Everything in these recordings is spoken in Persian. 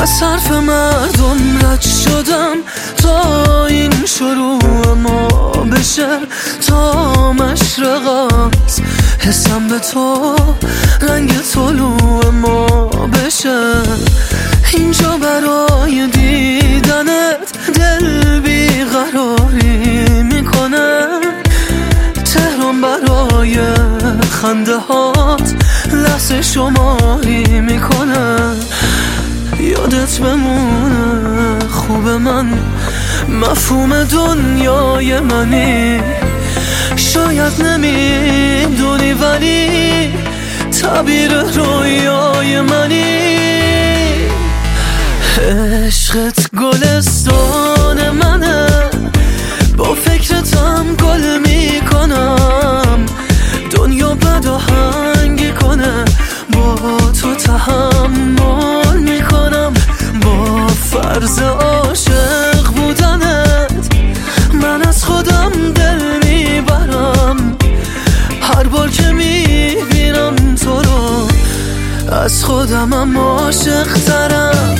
از حرف مردم رد شدم تا این شروع ما بشه، تا مشرقت حسم به تو رنگ طلوع ما بشه. اینجا برای دیدنت دل بیقراری میکنه، تهران برای خنده هات لحظه شماری میکنه. یادت بمونه خوب من، مفهوم دنیای منی. شاید نمیدونی ولی تعبیر رویای منی. عشقت گلستان منه، با فکرتم گل میکنم. دنیا بد آهنگی کنه، با تو تحمل میکنم. با فرض عاشق بودنت من از خودم دل میبرم. هر بار که میبینم تو رو از خودمم عاشق ترم.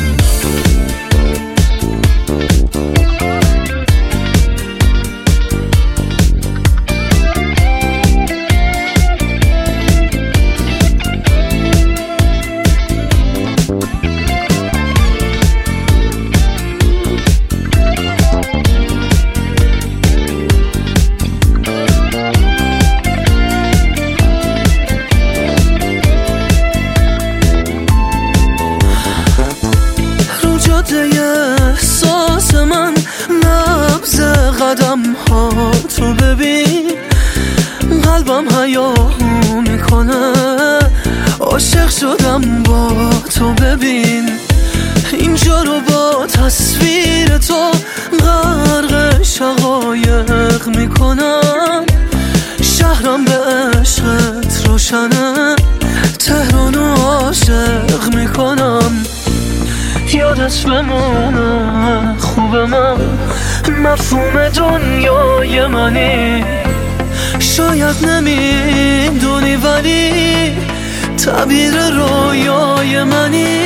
احساس من نبض قدم ها تو ببین، قلبم هیاهو میکنه. عاشق شدم با تو ببین، اینجا رو با تصویر تو غرق شقایق میکنم. شهرم به عشقت روشنه، تهرانو عاشق میکنم. یادت بمونه خوب من، مفهوم دنیای منی. شاید نمیدونی ولی تعبیر رویای منی.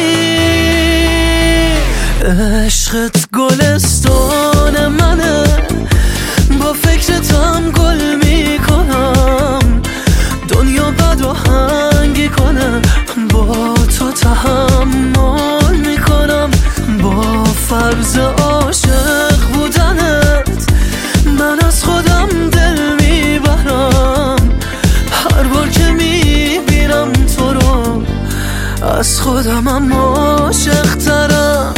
عشقت گلستان منه، با فکرتم گل میکنم. دنیا بد آهنگی کنه، با تو تحمل میکنم. با فرض عاشق بودنت من از خودم دل میبرم. هر بار که میبینم تو رو از خودمم عاشق ترم.